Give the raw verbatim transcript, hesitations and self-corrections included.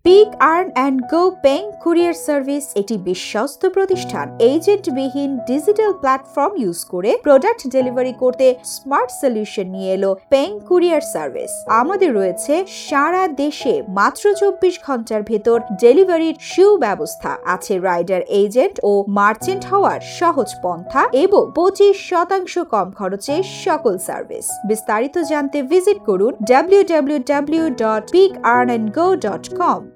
Pick earn and go পেং courier service একটি বিশ্বস্ত প্রতিষ্ঠান। এজেন্টবিহীন ডিজিটাল প্ল্যাটফর্ম ইউজ করে প্রোডাক্ট ডেলিভারি করতে স্মার্ট সলিউশন নিয়ে এলো পেং কুরিয়ার সার্ভিস। আমাদের রয়েছে সারা দেশে মাত্র চব্বিশ ঘন্টার ভেতর ডেলিভারির সুব্যবস্থা, আছে রাইডার এজেন্ট ও মার্চেন্ট হওয়ার সহজ পন্থা এবং পঁচিশ শতাংশ কম খরচে সকল সার্ভিস। বিস্তারিত জানতে ভিজিট করুন W W W dot pick earn and go dot com.